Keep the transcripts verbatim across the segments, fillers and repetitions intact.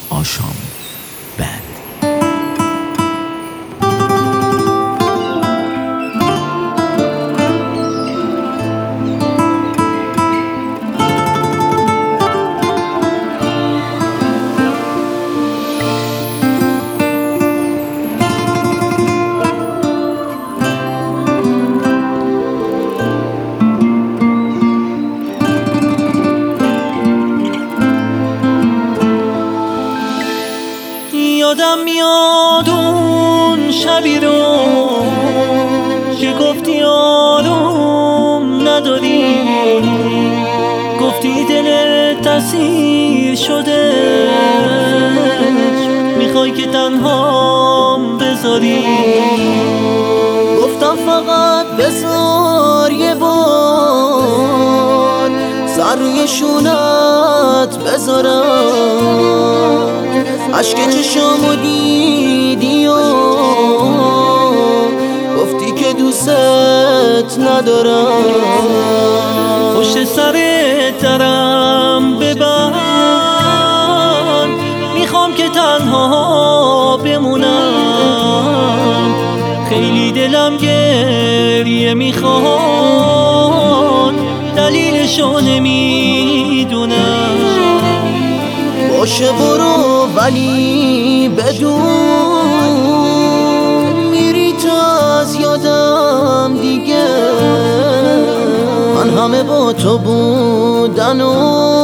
آشام بند. یادم میاد اون شبی رو که گفتی آروم نداری، گفتی دلت اسیر شده، میخوای که تنهام بذاری. گفتم فقط بذار یه بار سر روی شونت بذارم، عشق چشامو دیدی و گفتی که دوست ندارم. پشت سرت درم ببند، میخوام که تنها بمونم، خیلی دلم گریه میخواد، دلیلشو نمیدونم. باشه برو ولی بدون میری تو از یادم دیگه، من همه با تو بودن و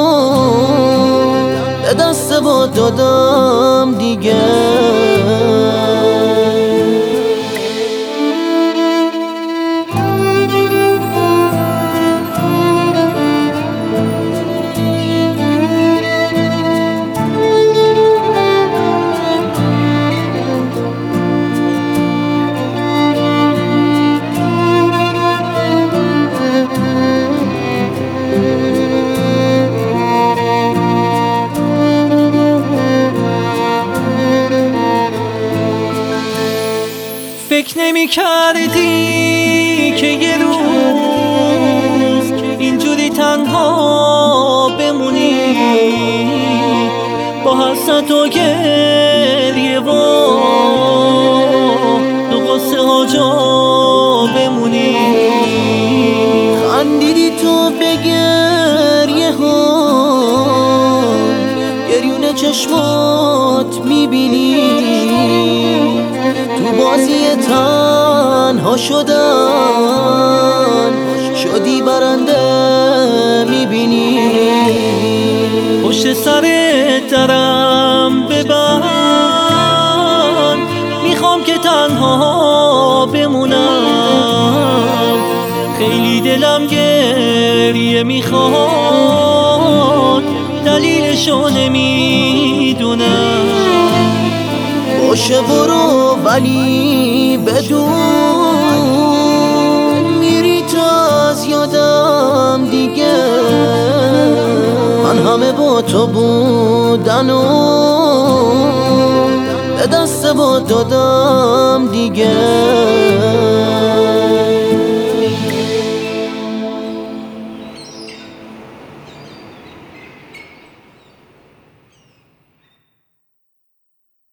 به دست با دادم دیگه. فکر نمی کردی که یه روز اینجوری تنها بمونی، با حسرت و گریه و دو قصه ها جا بمونی. خندیدی تو به گریه ها، گریون چشمات میبینی، تو بازی تنها شدن شدی برنده میبینی. پشت سرت درم ببند، میخوام که تنها بمونم، خیلی دلم گریه میخواد، دلیلشو نمیدونم. باشه برو ولی بدون میری تو از یادم دیگه، من همه با تو بودن و به دست با دادم دیگه.